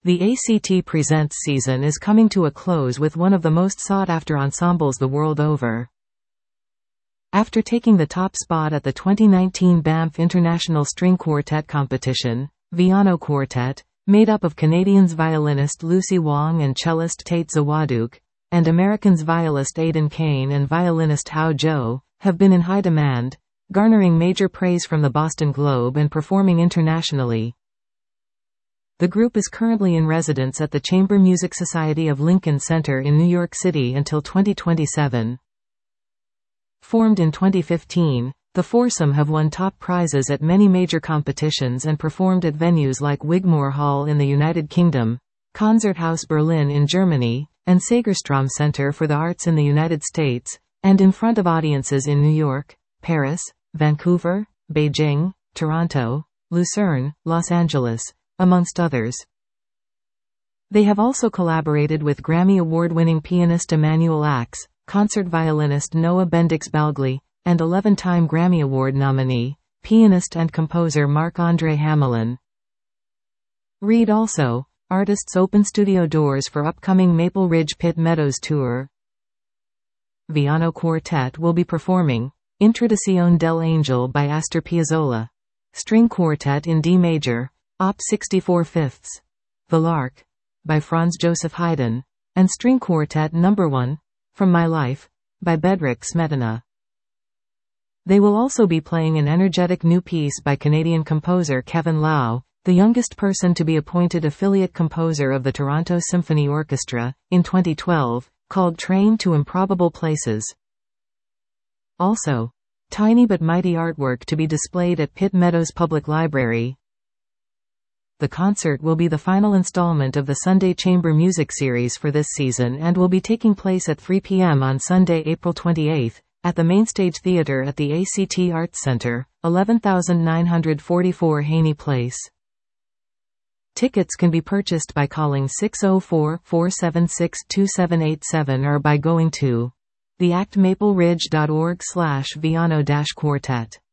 The ACT Presents season is coming to a close with one of the most sought-after ensembles the world over. After taking the top spot at the 2019 Banff International String Quartet Competition, Viano Quartet, made up of Canadians violinist Lucy Wong and cellist Tate Zawaduk, and Americans violist Aidan Kane and violinist Hao Zhou, have been in high demand, garnering major praise from the Boston Globe and performing internationally. The group is currently in residence at the Chamber Music Society of Lincoln Center in New York City until 2027. Formed in 2015, the foursome have won top prizes at many major competitions and performed at venues like Wigmore Hall in the United Kingdom, Konzerthaus Berlin in Germany, and Segerstrom Center for the Arts in the United States, and in front of audiences in New York, Paris, Vancouver, Beijing, Toronto, Lucerne, Los Angeles, amongst others. They have also collaborated with Grammy Award-winning pianist Emanuel Ax, concert violinist Noah Bendix-Balgli, and 11-time Grammy Award nominee, pianist and composer Marc-André Hamelin. Read also, artists open studio doors for upcoming Maple Ridge Pit Meadows tour. Viano Quartet will be performing Introduzione dell'Angel by Astor Piazzolla, String Quartet in D major, Op. 64/5, The Lark, by Franz Joseph Haydn, and String Quartet No. 1, From My Life, by Bedřich Smetana. They will also be playing an energetic new piece by Canadian composer Kevin Lau, the youngest person to be appointed affiliate composer of the Toronto Symphony Orchestra, in 2012, called Train to Improbable Places. Also, tiny but mighty artwork to be displayed at Pitt Meadows Public Library. The concert will be the final installment of the Sunday Chamber Music Series for this season and will be taking place at 3 p.m. on Sunday, April 28, at the Mainstage Theatre at the ACT Arts Center, 11,944 Haney Place. Tickets can be purchased by calling 604-476-2787 or by going to theactmapleridge.org/Viano-Quartet.